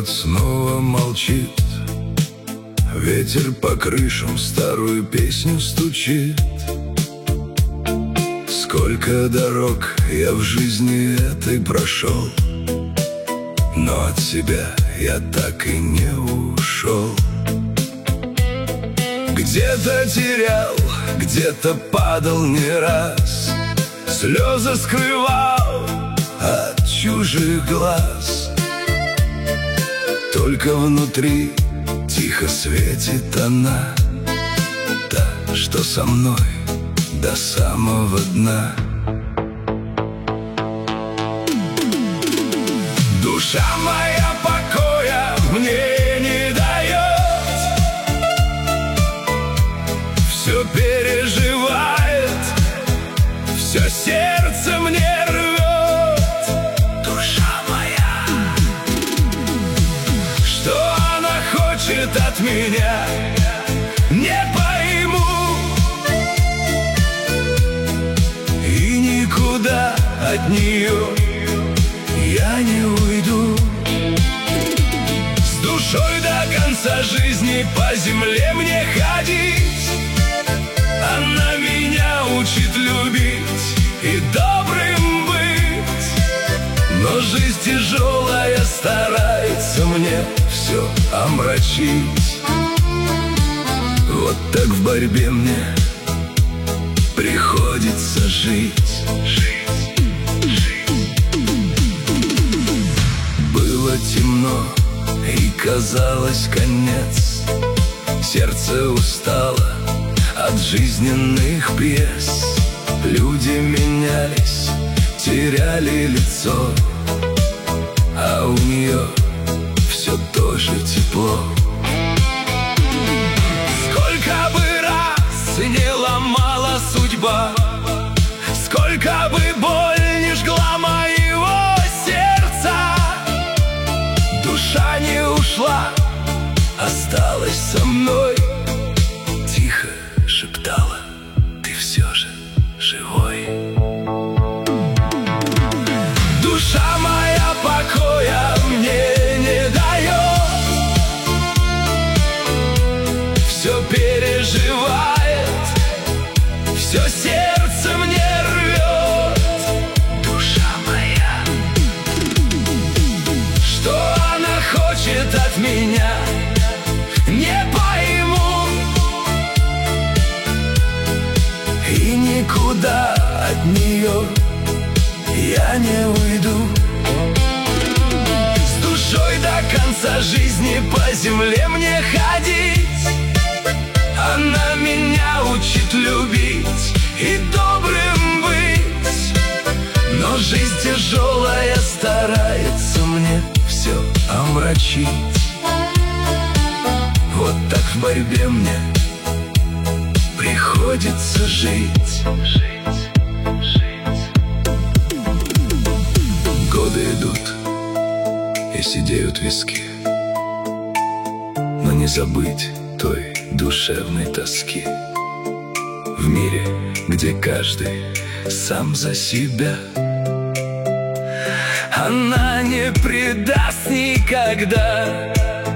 Город снова молчит, ветер по крышам старую песню стучит. Сколько дорог я в жизни этой прошел, но от себя я так и не ушел. Где-то терял, где-то падал не раз, слезы скрывал от чужих глаз. Только внутри тихо светит она, та, что со мной до самого дна. Душа моя покоя мне не дает, все переживает, все сердце мне рвет. Душа моя, что она хочет от меня, не пойму, и никуда от нее я не уйду. С душой до конца жизни по земле мне ходить, она меня учит любить и добрым быть. Но жизнь тяжелая старается мне все омрачить. Вот так в борьбе мне приходится жить. Было темно и казалось конец, сердце устало от жизненных пьес. Люди менялись, теряли лицо, а у нее все тоже тепло. Сколько бы раз не ломала судьба, сколько бы боль не жгла моего сердца, душа не ушла, осталась со мной. Тихо шептала: ты все же живой. Душа моя покоя мне не дает, все переживает, все сердце мне рвет. Душа моя, что она хочет от меня, не пойму, и никуда от нее я не уйду. С душой до конца жизни по земле мне ходить, она меня учит любить и добрым быть. Но жизнь тяжелая старается мне все омрачить. Вот так в борьбе мне приходится жить. Годы идут и сидеют виски, но не забыть той душевной тоски. В мире, где каждый сам за себя, она не предаст никогда.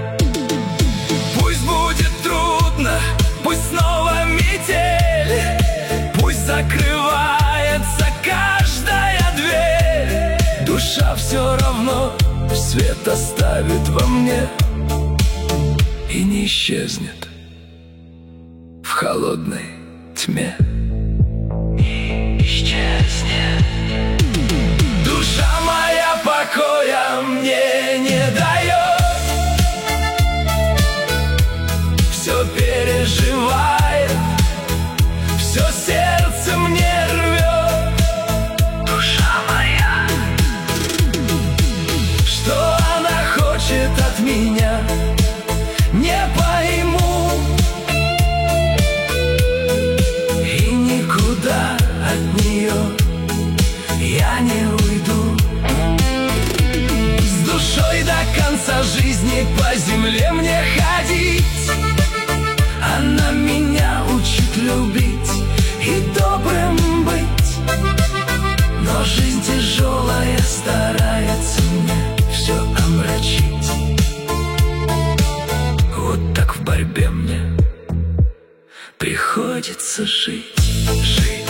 Пусть будет трудно, пусть снова метель, пусть закрывается каждая дверь, душа все равно свет оставит во мне и не исчезнет в холодной тьме. Не исчезнет. Душа моя покоя мне не дает, все переживает, все сердце мне рвет. Душа моя, что она хочет от меня, не пойму, и никуда от нее я не уйду. С душой до конца жизни по земле мне ходить, она меня учит любить и добрым быть. Но жизнь тяжелая старается мне все омрачить. хочется жить, жить.